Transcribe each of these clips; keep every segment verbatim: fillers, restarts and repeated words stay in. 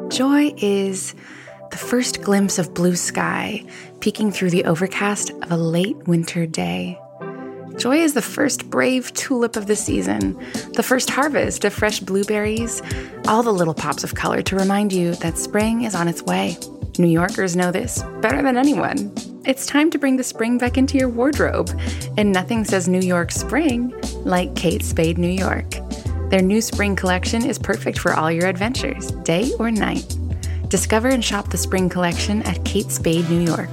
Joy is the first glimpse of blue sky peeking through the overcast of a late winter day. Joy is the first brave tulip of the season, the first harvest of fresh blueberries, all the little pops of color to remind you that spring is on its way. New Yorkers know this better than anyone. It's time to bring the spring back into your wardrobe, and nothing says New York spring like Kate Spade New York. Their new spring collection is perfect for all your adventures, day or night. Discover and shop the spring collection at Kate Spade New York.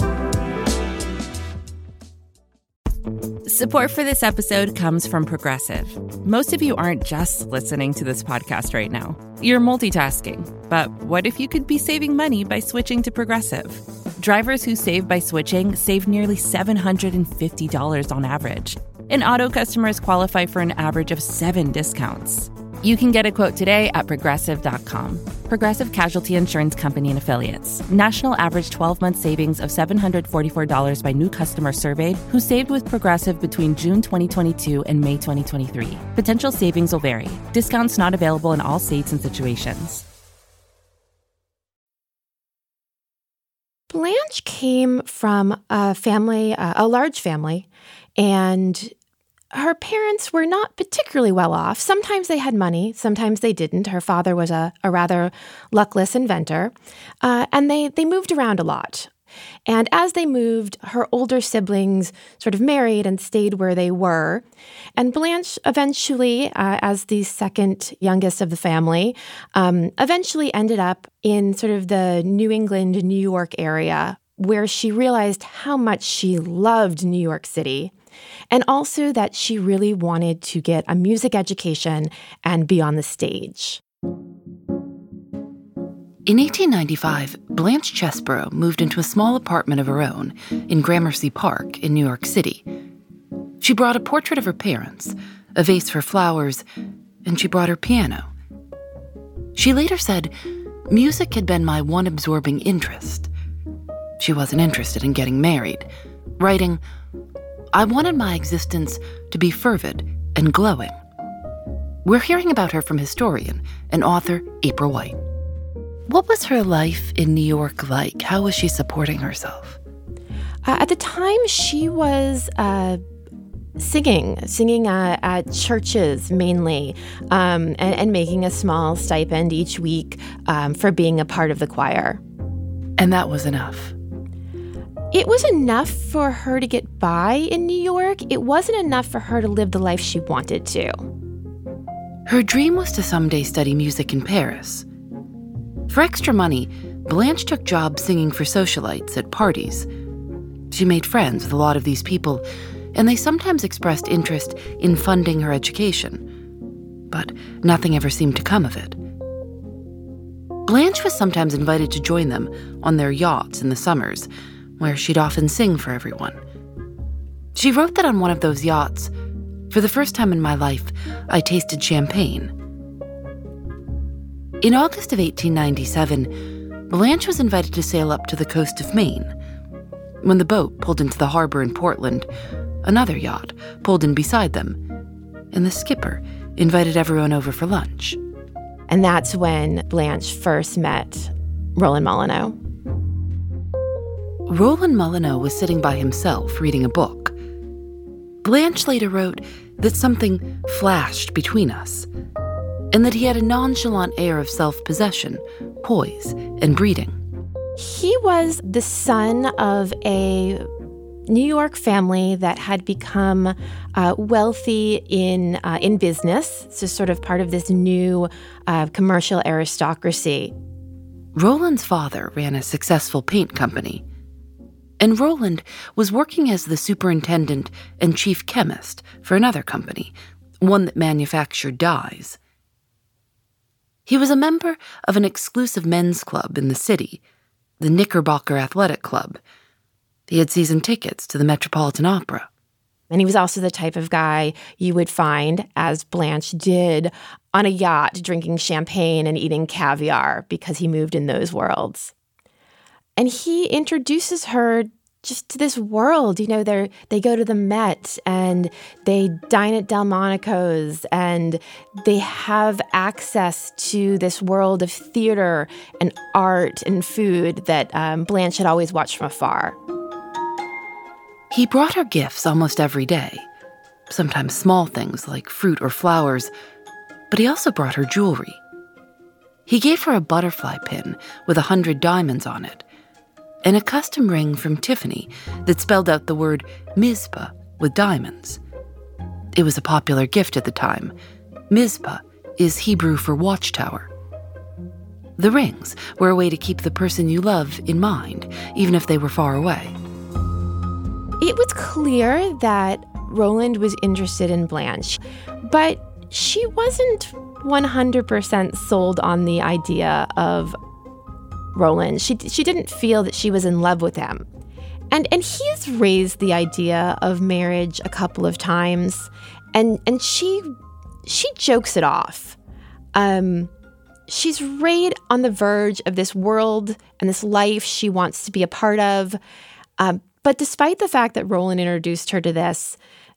Support for this episode comes from Progressive. Most of you aren't just listening to this podcast right now. You're multitasking. But what if you could be saving money by switching to Progressive? Drivers who save by switching save nearly seven hundred fifty dollars on average. And auto customers qualify for an average of seven discounts. You can get a quote today at progressive dot com. Progressive Casualty Insurance Company and Affiliates. National average twelve-month savings of seven hundred forty-four dollars by new customers surveyed who saved with Progressive between June twenty twenty-two and May twenty twenty-three. Potential savings will vary. Discounts not available in all states and situations. Blanche came from a family, uh, a large family, and her parents were not particularly well off. Sometimes they had money, sometimes they didn't. Her father was a, a rather luckless inventor, uh, and they, they moved around a lot. And as they moved, her older siblings sort of married and stayed where they were. And Blanche eventually, uh, as the second youngest of the family, um, eventually ended up in sort of the New England, New York area, where she realized how much she loved New York City. And also that she really wanted to get a music education and be on the stage. In eighteen ninety-five, Blanche Chesborough moved into a small apartment of her own in Gramercy Park in New York City. She brought a portrait of her parents, a vase for flowers, and she brought her piano. She later said, "Music had been my one absorbing interest." She wasn't interested in getting married, writing, "I wanted my existence to be fervid and glowing." We're hearing about her from historian and author April White. What was her life in New York like? How was she supporting herself? Uh, at the time, she was uh, singing, singing uh, at churches mainly, um, and, and making a small stipend each week um, for being a part of the choir. And that was enough. It was enough for her to get by in New York. It wasn't enough for her to live the life she wanted to. Her dream was to someday study music in Paris. For extra money, Blanche took jobs singing for socialites at parties. She made friends with a lot of these people, and they sometimes expressed interest in funding her education. But nothing ever seemed to come of it. Blanche was sometimes invited to join them on their yachts in the summers, where she'd often sing for everyone. She wrote that on one of those yachts, "For the first time in my life, I tasted champagne." In August of eighteen ninety-seven, Blanche was invited to sail up to the coast of Maine. When the boat pulled into the harbor in Portland, another yacht pulled in beside them, and the skipper invited everyone over for lunch. And that's when Blanche first met Roland Molyneux. Roland Molyneux was sitting by himself reading a book. Blanche later wrote that something flashed between us, and that he had a nonchalant air of self-possession, poise, and breeding. He was the son of a New York family that had become uh, wealthy in uh, in business, so sort of part of this new uh, commercial aristocracy. Roland's father ran a successful paint company, and Roland was working as the superintendent and chief chemist for another company, one that manufactured dyes. He was a member of an exclusive men's club in the city, the Knickerbocker Athletic Club. He had season tickets to the Metropolitan Opera. And he was also the type of guy you would find, as Blanche did, on a yacht drinking champagne and eating caviar because he moved in those worlds. And he introduces her just to this world. You know, they they go to the Met and they dine at Delmonico's and they have access to this world of theater and art and food that um, Blanche had always watched from afar. He brought her gifts almost every day, sometimes small things like fruit or flowers, but he also brought her jewelry. He gave her a butterfly pin with a hundred diamonds on it, and a custom ring from Tiffany that spelled out the word Mizpah with diamonds. It was a popular gift at the time. Mizpah is Hebrew for watchtower. The rings were a way to keep the person you love in mind, even if they were far away. It was clear that Roland was interested in Blanche, but she wasn't one hundred percent sold on the idea of Roland. She she didn't feel that she was in love with him. And and he's raised the idea of marriage a couple of times, and and she she jokes it off. Um, she's right on the verge of this world and this life she wants to be a part of. Um, but despite the fact that Roland introduced her to this,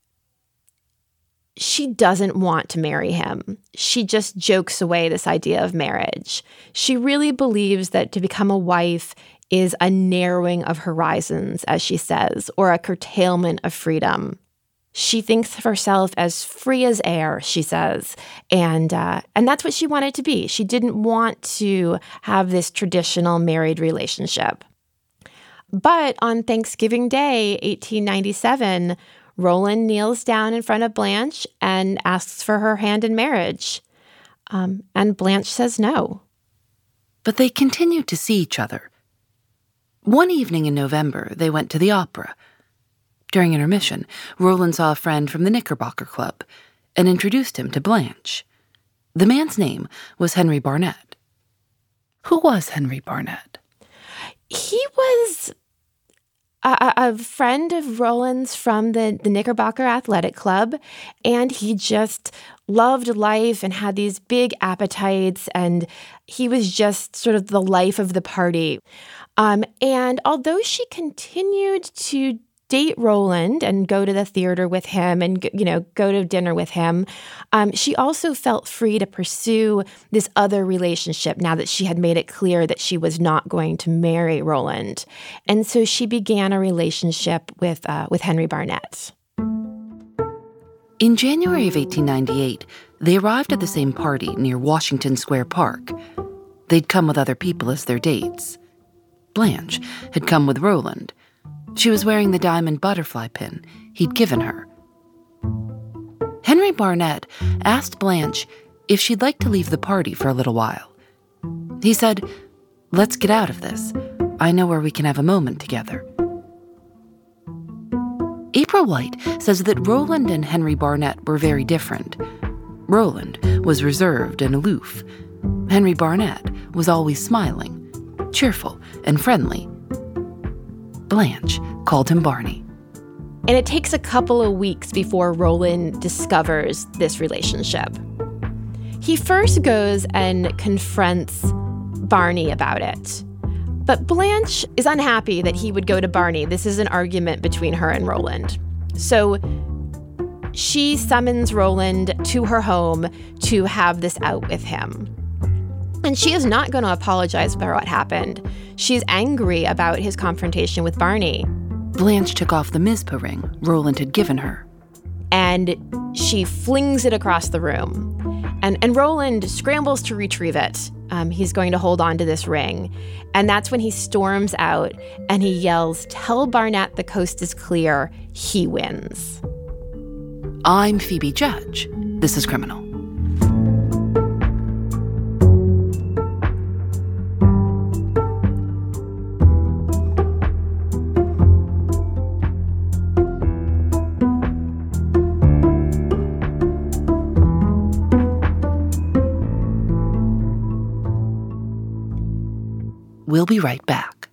she doesn't want to marry him. She just jokes away this idea of marriage. She really believes that to become a wife is a narrowing of horizons, as she says, or a curtailment of freedom. She thinks of herself as free as air, she says, and uh, and that's what she wanted to be. She didn't want to have this traditional married relationship. But on Thanksgiving Day, eighteen ninety-seven, Roland kneels down in front of Blanche and asks for her hand in marriage. Um, and Blanche says no. But they continued to see each other. One evening in November, they went to the opera. During intermission, Roland saw a friend from the Knickerbocker Club and introduced him to Blanche. The man's name was Henry Barnett. Who was Henry Barnett? He was a, a friend of Roland's from the, the Knickerbocker Athletic Club, and he just loved life and had these big appetites, and he was just sort of the life of the party. Um, and although she continued to date Roland and go to the theater with him and, you know, go to dinner with him, um, she also felt free to pursue this other relationship now that she had made it clear that she was not going to marry Roland. And so she began a relationship with uh, with Henry Barnett. In January of eighteen ninety-eight, they arrived at the same party near Washington Square Park. They'd come with other people as their dates. Blanche had come with Roland. She was wearing the diamond butterfly pin he'd given her. Henry Barnett asked Blanche if she'd like to leave the party for a little while. He said, "Let's get out of this. I know where we can have a moment together." April White says that Roland and Henry Barnett were very different. Roland was reserved and aloof. Henry Barnett was always smiling, cheerful, and friendly. Blanche called him Barney. And it takes a couple of weeks before Roland discovers this relationship. He first goes and confronts Barney about it. But Blanche is unhappy that he would go to Barney. This is an argument between her and Roland. So she summons Roland to her home to have this out with him. And she is not going to apologize for what happened. She's angry about his confrontation with Barney. Blanche took off the Mizpah ring Roland had given her. And she flings it across the room. And, and Roland scrambles to retrieve it. Um, he's going to hold on to this ring. And that's when he storms out and he yells, "Tell Barnett the coast is clear. He wins." I'm Phoebe Judge. This is Criminal. We'll be right back.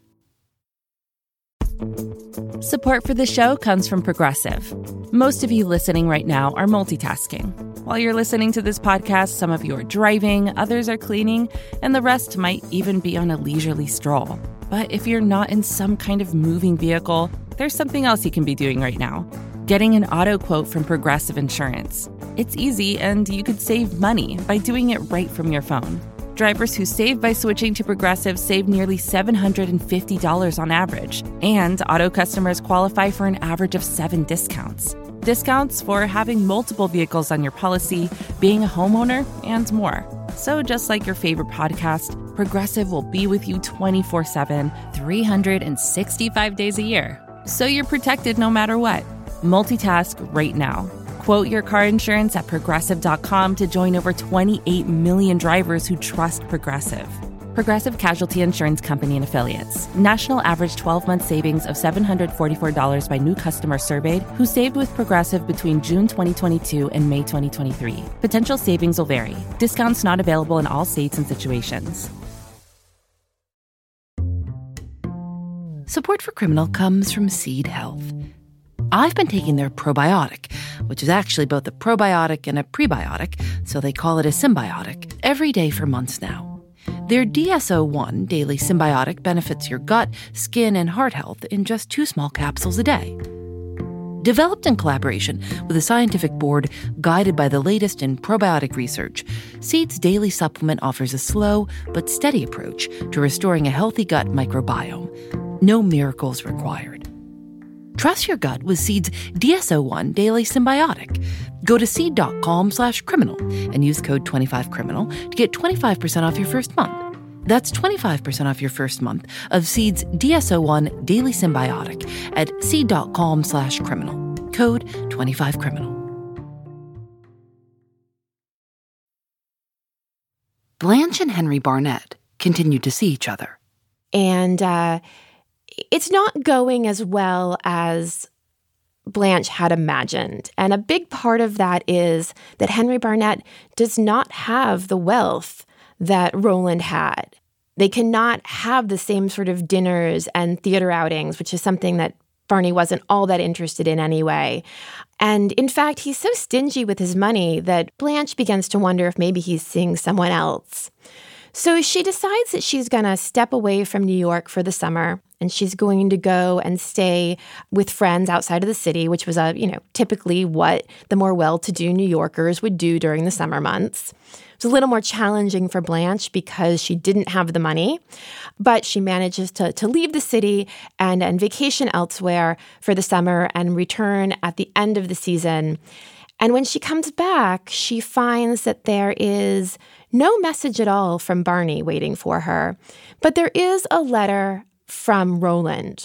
Support for the show comes from Progressive. Most of you listening right now are multitasking. While you're listening to this podcast, some of you are driving, others are cleaning, and the rest might even be on a leisurely stroll. But if you're not in some kind of moving vehicle, there's something else you can be doing right now. Getting an auto quote from Progressive Insurance. It's easy, and you could save money by doing it right from your phone. Drivers who save by switching to Progressive save nearly seven hundred fifty dollars on average, and auto customers qualify for an average of seven discounts. Discounts for having multiple vehicles on your policy, being a homeowner, and more. So just like your favorite podcast, Progressive will be with you twenty-four seven, three hundred sixty-five days a year. So you're protected no matter what. Multitask right now. Quote your car insurance at progressive dot com to join over twenty-eight million drivers who trust Progressive. Progressive Casualty Insurance Company and Affiliates. National average twelve-month savings of seven hundred forty-four dollars by new customers surveyed who saved with Progressive between June twenty twenty-two and May twenty twenty-three. Potential savings will vary. Discounts not available in all states and situations. Support for Criminal comes from Seed Health. I've been taking their probiotic, which is actually both a probiotic and a prebiotic, so they call it a symbiotic, every day for months now. Their D S O one Daily Symbiotic benefits your gut, skin, and heart health in just two small capsules a day. Developed in collaboration with a scientific board guided by the latest in probiotic research, Seed's daily supplement offers a slow but steady approach to restoring a healthy gut microbiome. No miracles required. Trust your gut with Seed's D S O one Daily Symbiotic. Go to seed.com slash criminal and use code twenty-five criminal to get twenty-five percent off your first month. That's twenty-five percent off your first month of Seed's D S O one Daily Symbiotic at seed.com slash criminal. Code twenty-five criminal. Blanche and Henry Barnett continued to see each other. And uh, it's not going as well as Blanche had imagined. And a big part of that is that Henry Barnett does not have the wealth that Roland had. They cannot have the same sort of dinners and theater outings, which is something that Barney wasn't all that interested in anyway. And in fact, he's so stingy with his money that Blanche begins to wonder if maybe he's seeing someone else. So she decides that she's going to step away from New York for the summer, and she's going to go and stay with friends outside of the city, which was, a, you know, typically what the more well-to-do New Yorkers would do during the summer months. It was a little more challenging for Blanche because she didn't have the money, but she manages to, to leave the city and, and vacation elsewhere for the summer and return at the end of the season. And when she comes back, she finds that there is no message at all from Barney waiting for her, but there is a letter from Roland.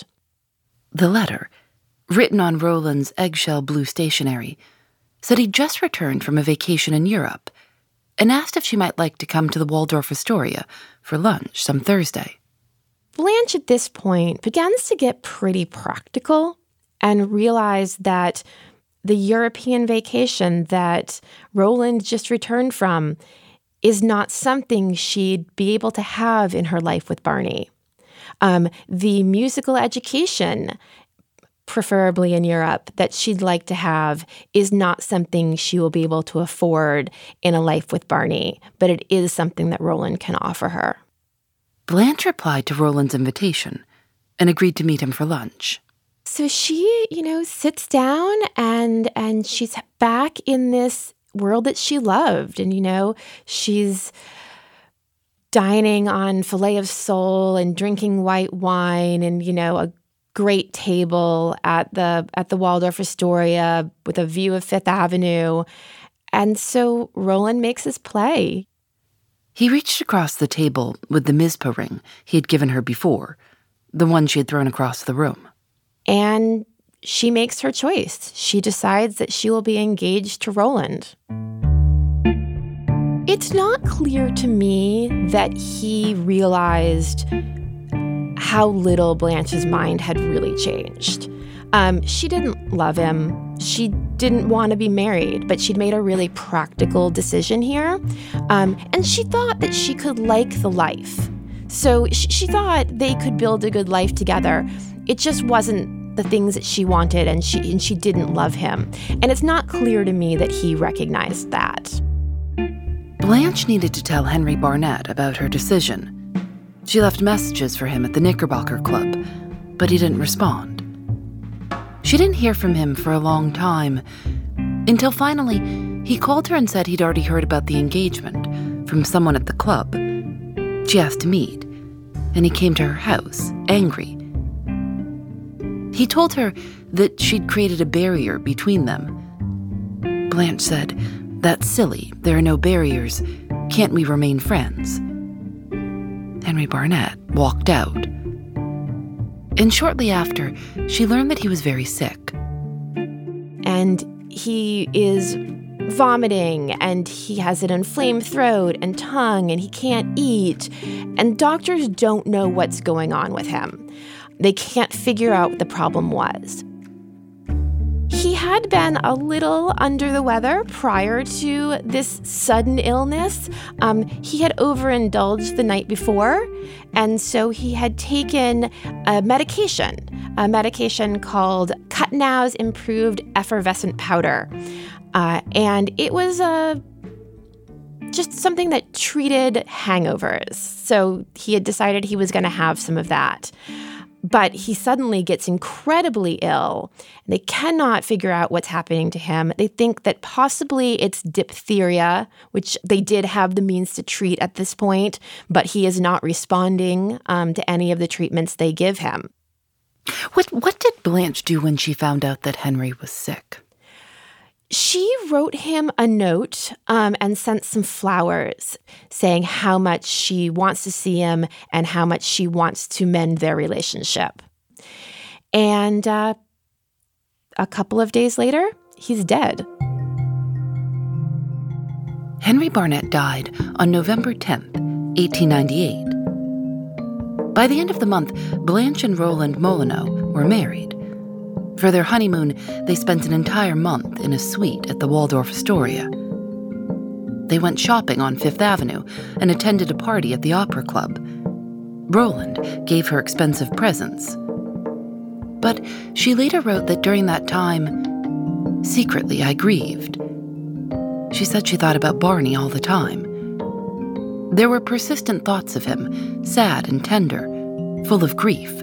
The letter, written on Roland's eggshell blue stationery, said he'd just returned from a vacation in Europe and asked if she might like to come to the Waldorf Astoria for lunch some Thursday. Blanche at this point begins to get pretty practical and realize that the European vacation that Roland just returned from is not something she'd be able to have in her life with Barney. Um, the musical education, preferably in Europe, that she'd like to have is not something she will be able to afford in a life with Barney, but it is something that Roland can offer her. Blanche replied to Roland's invitation and agreed to meet him for lunch. So she, you know, sits down and and she's back in this world that she loved. And, you know, she's dining on filet of sole and drinking white wine and, you know, a great table at the at the Waldorf Astoria with a view of Fifth Avenue. And so Roland makes his play. He reached across the table with the Mizpah ring he had given her before, the one she had thrown across the room. And she makes her choice. She decides that she will be engaged to Roland. It's not clear to me that he realized how little Blanche's mind had really changed. Um, she didn't love him. She didn't want to be married, but she'd made a really practical decision here. Um, and she thought that she could like the life. So she, she thought they could build a good life together. It just wasn't the things that she wanted, and she and she didn't love him. And it's not clear to me that he recognized that. Blanche needed to tell Henry Barnett about her decision. She left messages for him at the Knickerbocker Club, but he didn't respond. She didn't hear from him for a long time, until finally he called her and said he'd already heard about the engagement from someone at the club. She asked to meet, and he came to her house, angry. He told her that she'd created a barrier between them. Blanche said, "That's silly. There are no barriers. Can't we remain friends?" Henry Barnett walked out. And shortly after, she learned that he was very sick. And he is vomiting, and he has an inflamed throat and tongue, and he can't eat. And doctors don't know what's going on with him. They can't figure out what the problem was. He had been a little under the weather prior to this sudden illness. Um, he had overindulged the night before, and so he had taken a medication, a medication called Cutnow's Improved Effervescent Powder. Uh, and it was a just something that treated hangovers. So he had decided he was going to have some of that. But he suddenly gets incredibly ill, and they cannot figure out what's happening to him. They think that possibly it's diphtheria, which they did have the means to treat at this point, but he is not responding um, to any of the treatments they give him. What, what did Blanche do when she found out that Henry was sick? She wrote him a note um, and sent some flowers saying how much she wants to see him and how much she wants to mend their relationship. And uh, a couple of days later, he's dead. Henry Barnett died on November tenth, eighteen ninety-eight. By the end of the month, Blanche and Roland Molyneux were married. For their honeymoon, they spent an entire month in a suite at the Waldorf Astoria. They went shopping on Fifth Avenue and attended a party at the Opera Club. Roland gave her expensive presents. But she later wrote that during that time, secretly I grieved. She said she thought about Barney all the time. There were persistent thoughts of him, sad and tender, full of grief.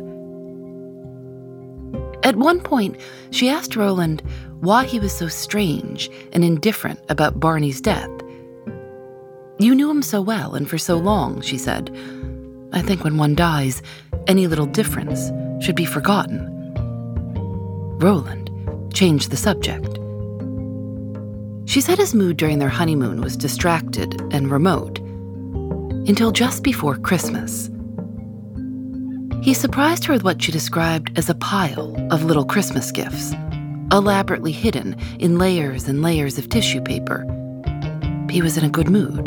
At one point, she asked Roland why he was so strange and indifferent about Barney's death. "You knew him so well and for so long," she said. "I think when one dies, any little difference should be forgotten." Roland changed the subject. She said his mood during their honeymoon was distracted and remote, until just before Christmas. He surprised her with what she described as a pile of little Christmas gifts, elaborately hidden in layers and layers of tissue paper. He was in a good mood.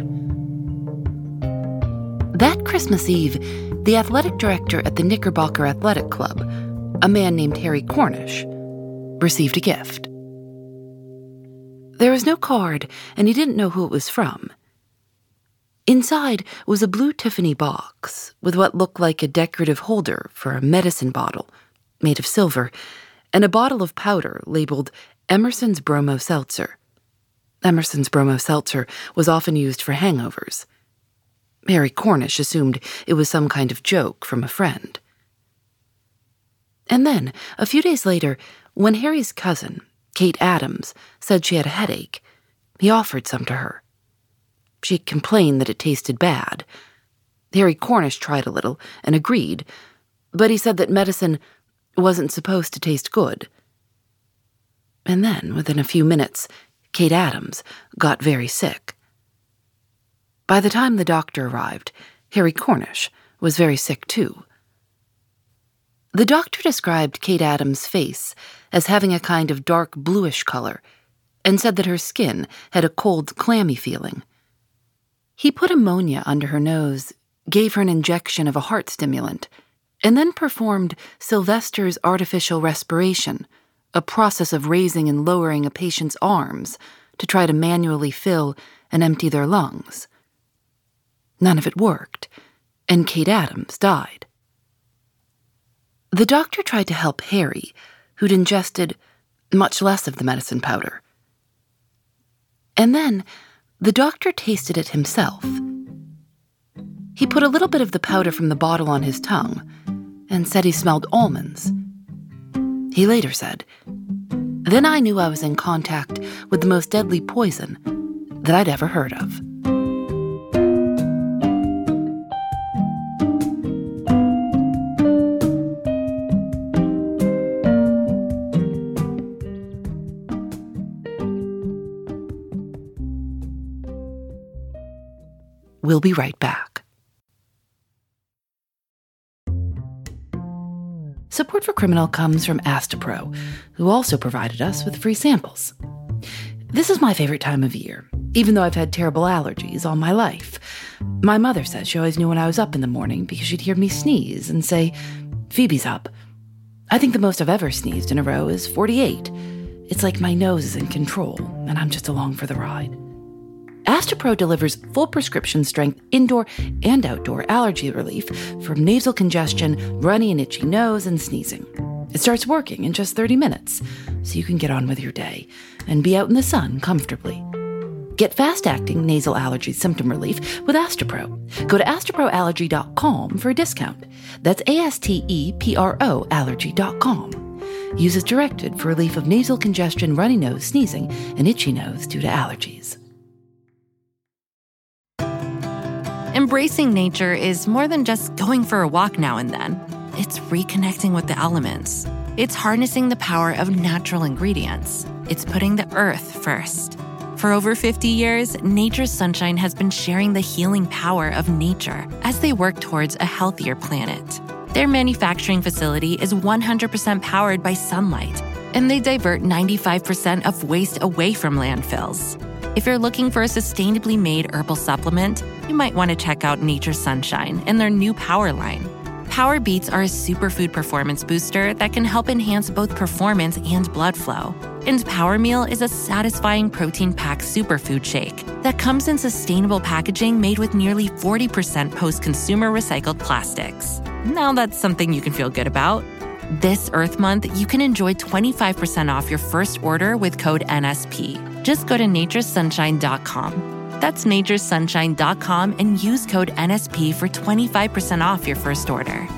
That Christmas Eve, the athletic director at the Knickerbocker Athletic Club, a man named Harry Cornish, received a gift. There was no card, and he didn't know who it was from. Inside was a blue Tiffany box with what looked like a decorative holder for a medicine bottle made of silver and a bottle of powder labeled Emerson's Bromo Seltzer. Emerson's Bromo Seltzer was often used for hangovers. Harry Cornish assumed it was some kind of joke from a friend. And then, a few days later, when Harry's cousin, Kate Adams, said she had a headache, he offered some to her. She complained that it tasted bad. Harry Cornish tried a little and agreed, but he said that medicine wasn't supposed to taste good. And then, within a few minutes, Kate Adams got very sick. By the time the doctor arrived, Harry Cornish was very sick too. The doctor described Kate Adams' face as having a kind of dark bluish color and said that her skin had a cold, clammy feeling. He put ammonia under her nose, gave her an injection of a heart stimulant, and then performed Sylvester's artificial respiration, a process of raising and lowering a patient's arms to try to manually fill and empty their lungs. None of it worked, and Kate Adams died. The doctor tried to help Harry, who'd ingested much less of the medicine powder. And then the doctor tasted it himself. He put a little bit of the powder from the bottle on his tongue and said he smelled almonds. He later said, "Then I knew I was in contact with the most deadly poison that I'd ever heard of." We'll be right back. Support for Criminal comes from Astepro, who also provided us with free samples. This is my favorite time of year, even though I've had terrible allergies all my life. My mother said she always knew when I was up in the morning because she'd hear me sneeze and say, "Phoebe's up." I think the most I've ever sneezed in a row is forty-eight. It's like my nose is in control, and I'm just along for the ride. Astepro delivers full prescription-strength indoor and outdoor allergy relief from nasal congestion, runny and itchy nose, and sneezing. It starts working in just thirty minutes, so you can get on with your day and be out in the sun comfortably. Get fast-acting nasal allergy symptom relief with Astepro. Go to astepro allergy dot com for a discount. That's A S T E P R O allergy dot com. Use as directed for relief of nasal congestion, runny nose, sneezing, and itchy nose due to allergies. Embracing nature is more than just going for a walk now and then. It's reconnecting with the elements. It's harnessing the power of natural ingredients. It's putting the earth first. For over fifty years, Nature's Sunshine has been sharing the healing power of nature as they work towards a healthier planet. Their manufacturing facility is one hundred percent powered by sunlight, and they divert ninety-five percent of waste away from landfills. If you're looking for a sustainably made herbal supplement, you might want to check out Nature's Sunshine and their new Power line. Power Beats are a superfood performance booster that can help enhance both performance and blood flow. And Power Meal is a satisfying protein-packed superfood shake that comes in sustainable packaging made with nearly forty percent post-consumer recycled plastics. Now that's something you can feel good about. This Earth Month, you can enjoy twenty-five percent off your first order with code N S P. Just go to natures sunshine dot com. That's natures sunshine dot com and use code N S P for twenty-five percent off your first order.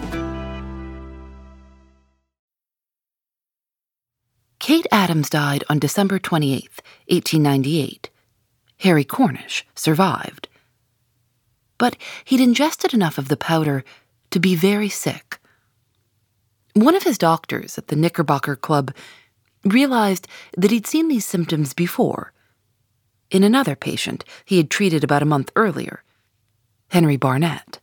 Kate Adams died on December twenty-eighth, eighteen ninety-eight. Harry Cornish survived. But he'd ingested enough of the powder to be very sick. One of his doctors at the Knickerbocker Club realized that he'd seen these symptoms before in another patient he had treated about a month earlier, Henry Barnett.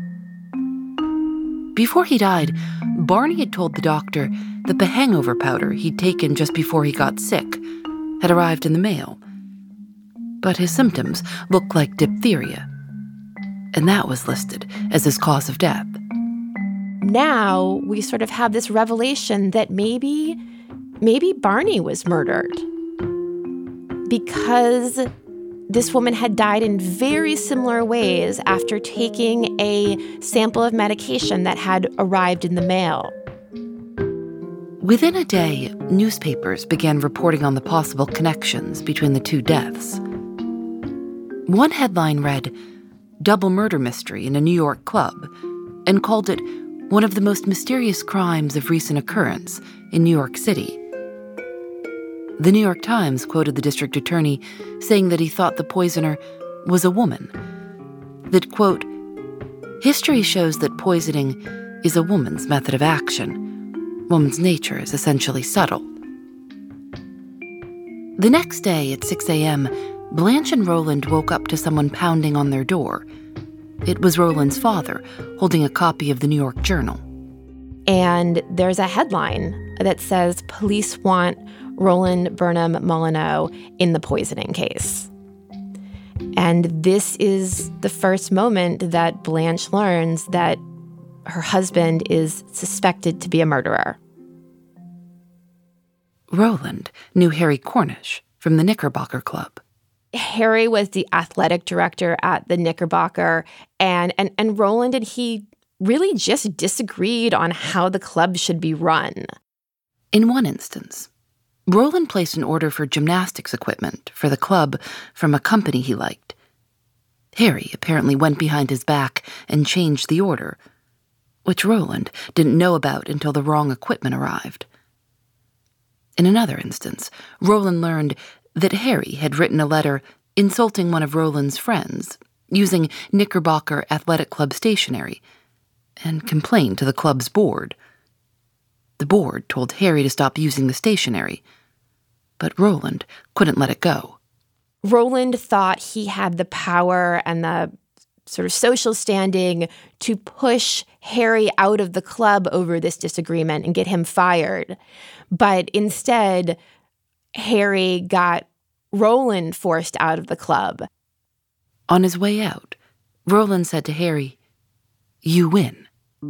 Before he died, Barney had told the doctor that the hangover powder he'd taken just before he got sick had arrived in the mail. But his symptoms looked like diphtheria, and that was listed as his cause of death. Now we sort of have this revelation that maybe, maybe Barney was murdered because this woman had died in very similar ways after taking a sample of medication that had arrived in the mail. Within a day, newspapers began reporting on the possible connections between the two deaths. One headline read, "Double murder mystery in a New York club," and called it one of the most mysterious crimes of recent occurrence in New York City. The New York Times quoted the district attorney saying that he thought the poisoner was a woman. That, quote, "History shows that poisoning is a woman's method of action. Woman's nature is essentially subtle." The next day at six a.m., Blanche and Roland woke up to someone pounding on their door. It was Roland's father, holding a copy of the New York Journal. And there's a headline that says, "Police want Roland Burnham Molyneux in the poisoning case." And this is the first moment that Blanche learns that her husband is suspected to be a murderer. Roland knew Harry Cornish from the Knickerbocker Club. Harry was the athletic director at the Knickerbocker, and, and, and Roland and he really just disagreed on how the club should be run. In one instance, Roland placed an order for gymnastics equipment for the club from a company he liked. Harry apparently went behind his back and changed the order, which Roland didn't know about until the wrong equipment arrived. In another instance, Roland learned that Harry had written a letter insulting one of Roland's friends using Knickerbocker Athletic Club stationery and complained to the club's board. The board told Harry to stop using the stationery, but Roland couldn't let it go. Roland thought he had the power and the sort of social standing to push Harry out of the club over this disagreement and get him fired. But instead, Harry got Roland forced out of the club. On his way out, Roland said to Harry, "You win."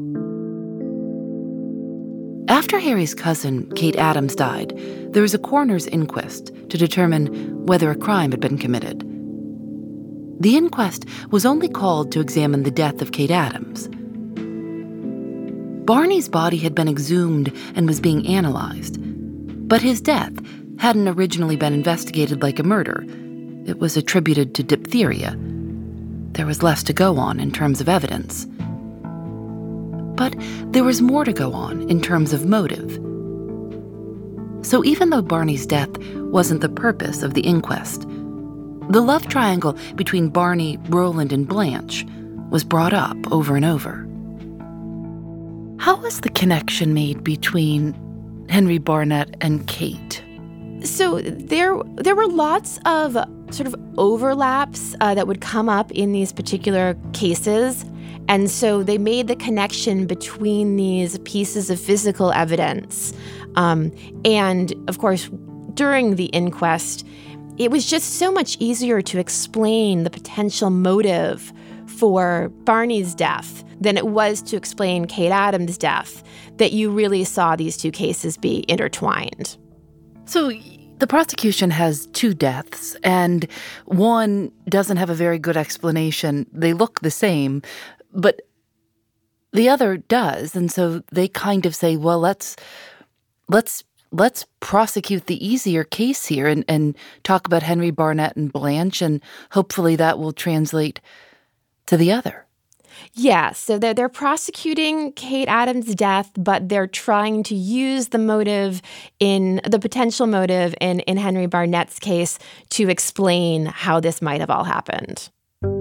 After Harry's cousin, Kate Adams, died, there was a coroner's inquest to determine whether a crime had been committed. The inquest was only called to examine the death of Kate Adams. Barney's body had been exhumed and was being analyzed, but his death hadn't originally been investigated like a murder. It was attributed to diphtheria. There was less to go on in terms of evidence. But there was more to go on in terms of motive. So even though Barney's death wasn't the purpose of the inquest, the love triangle between Barney, Roland, and Blanche was brought up over and over. How was the connection made between Henry Barnett and Kate? So there, there were lots of sort of overlaps uh, that would come up in these particular cases. And so they made the connection between these pieces of physical evidence. Um, and, of course, during the inquest, it was just so much easier to explain the potential motive for Barney's death than it was to explain Kate Adams' death, that you really saw these two cases be intertwined. So the prosecution has two deaths, and one doesn't have a very good explanation. They look the same, but the other does, and so they kind of say, well, let's let's let's prosecute the easier case here and, and talk about Henry Barnett and Blanche, and hopefully that will translate to the other. Yeah, so they're, they're prosecuting Kate Adams' death, but they're trying to use the motive in, the potential motive in, in Henry Barnett's case to explain how this might have all happened.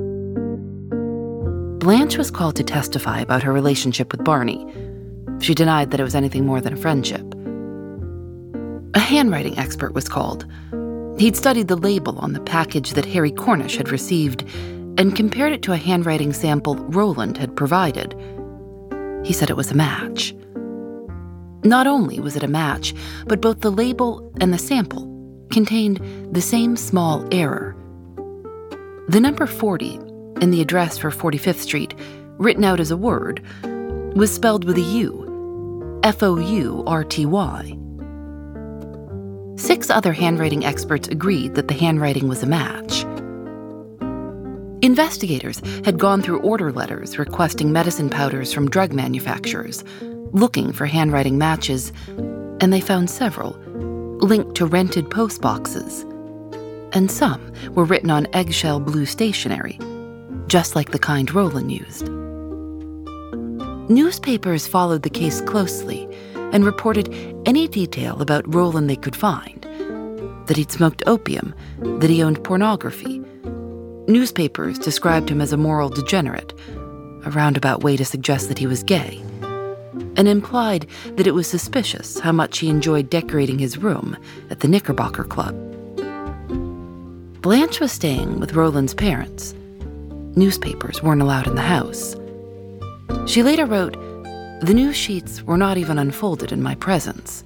Blanche was called to testify about her relationship with Barney. She denied that it was anything more than a friendship. A handwriting expert was called. He'd studied the label on the package that Harry Cornish had received and compared it to a handwriting sample Roland had provided. He said it was a match. Not only was it a match, but both the label and the sample contained the same small error. The number forty in the address for forty-fifth Street, written out as a word, was spelled with a U, F O U R T Y. Six other handwriting experts agreed that the handwriting was a match. Investigators had gone through order letters requesting medicine powders from drug manufacturers, looking for handwriting matches, and they found several, linked to rented post boxes. And some were written on eggshell blue stationery, just like the kind Roland used. Newspapers followed the case closely and reported any detail about Roland they could find, that he'd smoked opium, that he owned pornography. Newspapers described him as a moral degenerate, a roundabout way to suggest that he was gay, and implied that it was suspicious how much he enjoyed decorating his room at the Knickerbocker Club. Blanche was staying with Roland's parents. Newspapers weren't allowed in the house. She later wrote, "The news sheets were not even unfolded in my presence."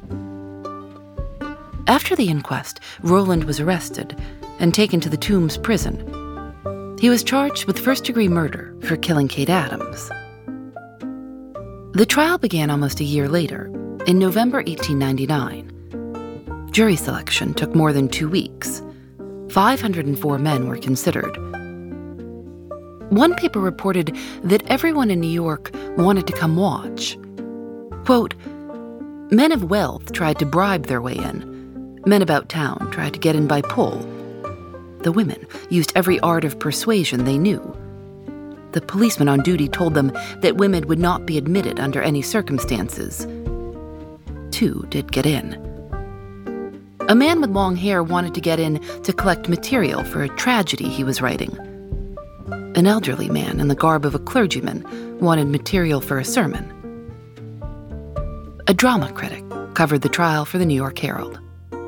After the inquest, Roland was arrested and taken to the Tombs prison. He was charged with first-degree murder for killing Kate Adams. The trial began almost a year later, in November eighteen ninety-nine. Jury selection took more than two weeks. five hundred four men were considered. One paper reported that everyone in New York wanted to come watch. Quote, "Men of wealth tried to bribe their way in. Men about town tried to get in by pull. The women used every art of persuasion they knew. The policeman on duty told them that women would not be admitted under any circumstances. Two did get in. A man with long hair wanted to get in to collect material for a tragedy he was writing. An elderly man in the garb of a clergyman wanted material for a sermon. A drama critic covered the trial for the New York Herald.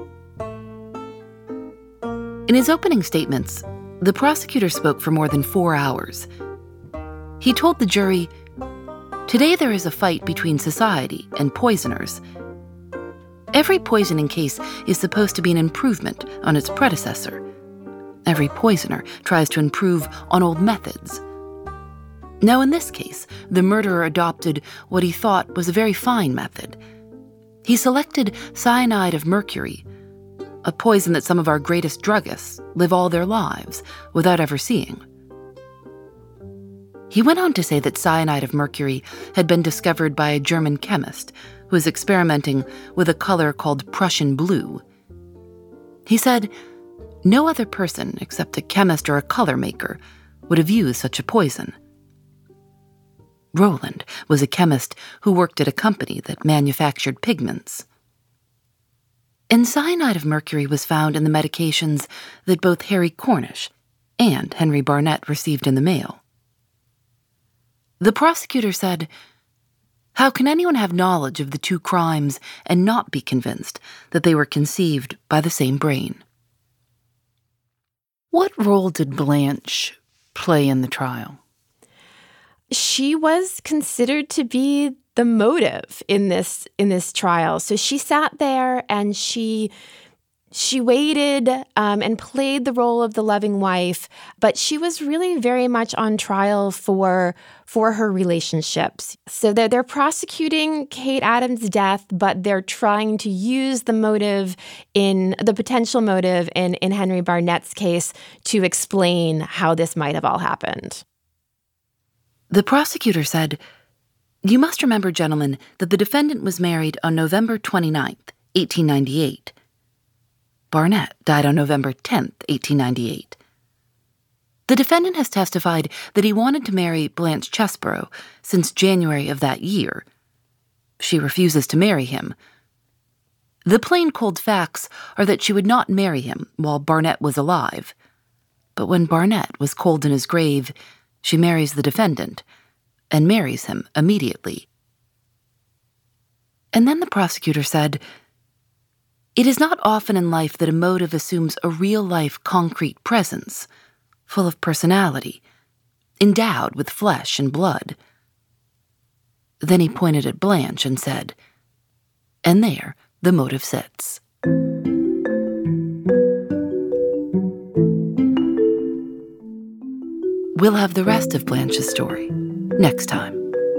In his opening statements, the prosecutor spoke for more than four hours. He told the jury, "Today there is a fight between society and poisoners. Every poisoning case is supposed to be an improvement on its predecessor. Every poisoner tries to improve on old methods. Now in this case, the murderer adopted what he thought was a very fine method. He selected cyanide of mercury, a poison that some of our greatest druggists live all their lives without ever seeing." He went on to say that cyanide of mercury had been discovered by a German chemist who was experimenting with a color called Prussian blue. He said, "No other person except a chemist or a color maker would have used such a poison." Roland was a chemist who worked at a company that manufactured pigments. And cyanide of mercury was found in the medications that both Harry Cornish and Henry Barnett received in the mail. The prosecutor said, "How can anyone have knowledge of the two crimes and not be convinced that they were conceived by the same brain?" What role did Blanche play in the trial? She was considered to be the motive in this in this trial. So she sat there and she she waited um, and played the role of the loving wife, but she was really very much on trial for for her relationships. So they're they're prosecuting Kate Adams' death, but they're trying to use the motive in the potential motive in in Henry Barnett's case to explain how this might have all happened. The prosecutor said, "You must remember, gentlemen, that the defendant was married on November twenty-ninth, eighteen ninety-eight. Barnett died on November tenth, eighteen ninety-eight. The defendant has testified that he wanted to marry Blanche Chesborough since January of that year. She refuses to marry him. The plain cold facts are that she would not marry him while Barnett was alive. But when Barnett was cold in his grave, she marries the defendant and marries him immediately." And then the prosecutor said, "It is not often in life that a motive assumes a real-life concrete presence, full of personality, endowed with flesh and blood." Then he pointed at Blanche and said, "And there the motive sits." We'll have the rest of Blanche's story next time.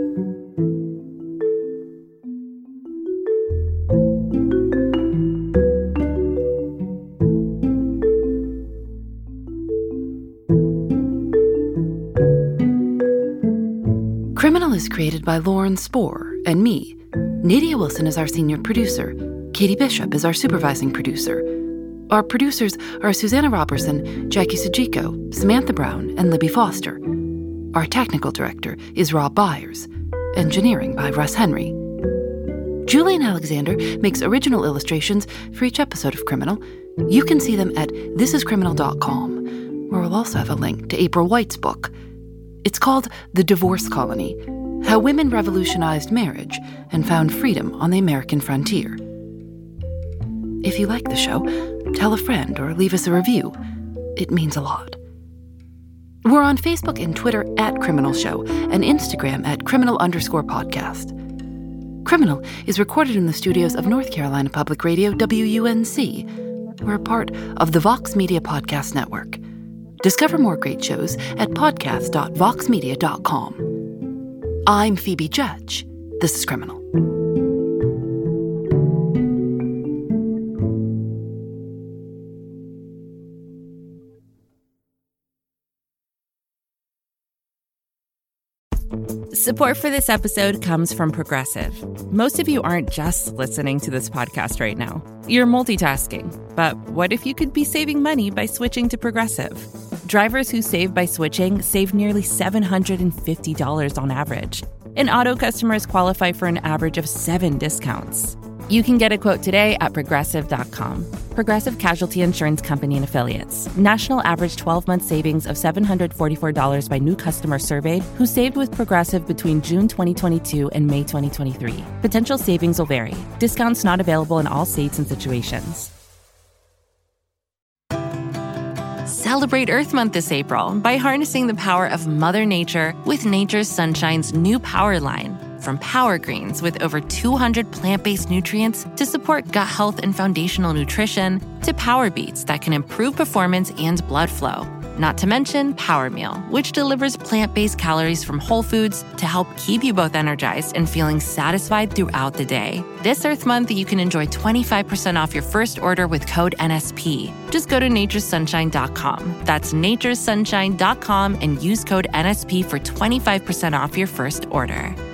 Criminal is created by Lauren Spohr and me. Nadia Wilson is our senior producer. Katie Bishop is our supervising producer. Our producers are Susanna Robertson, Jackie Sujiko, Samantha Brown, and Libby Foster. Our technical director is Rob Byers. Engineering by Russ Henry. Julian Alexander makes original illustrations for each episode of Criminal. You can see them at this is criminal dot com, where we'll also have a link to April White's book. It's called The Divorce Colony: How Women Revolutionized Marriage and Found Freedom on the American Frontier. If you like the show, tell a friend or leave us a review. It means a lot. We're on Facebook and Twitter at Criminal Show and Instagram at criminal underscore podcast. Criminal is recorded in the studios of North Carolina Public Radio, W U N C. We're a part of the Vox Media Podcast Network. Discover more great shows at podcast dot vox media dot com. I'm Phoebe Judge. This is Criminal. Support for this episode comes from Progressive. Most of you aren't just listening to this podcast right now. You're multitasking. But what if you could be saving money by switching to Progressive? Drivers who save by switching save nearly seven hundred fifty dollars on average. And auto customers qualify for an average of seven discounts. You can get a quote today at progressive dot com. Progressive Casualty Insurance Company and Affiliates. National average twelve-month savings of seven hundred forty-four dollars by new customers surveyed who saved with Progressive between June twenty twenty-two and May twenty twenty-three. Potential savings will vary. Discounts not available in all states and situations. Celebrate Earth Month this April by harnessing the power of Mother Nature with Nature's Sunshine's new power line. From Power Greens with over two hundred plant-based nutrients to support gut health and foundational nutrition, to Power Beets that can improve performance and blood flow. Not to mention Power Meal, which delivers plant-based calories from whole foods to help keep you both energized and feeling satisfied throughout the day. This Earth Month, you can enjoy twenty-five percent off your first order with code N S P. Just go to natures sunshine dot com. That's natures sunshine dot com and use code N S P for twenty-five percent off your first order.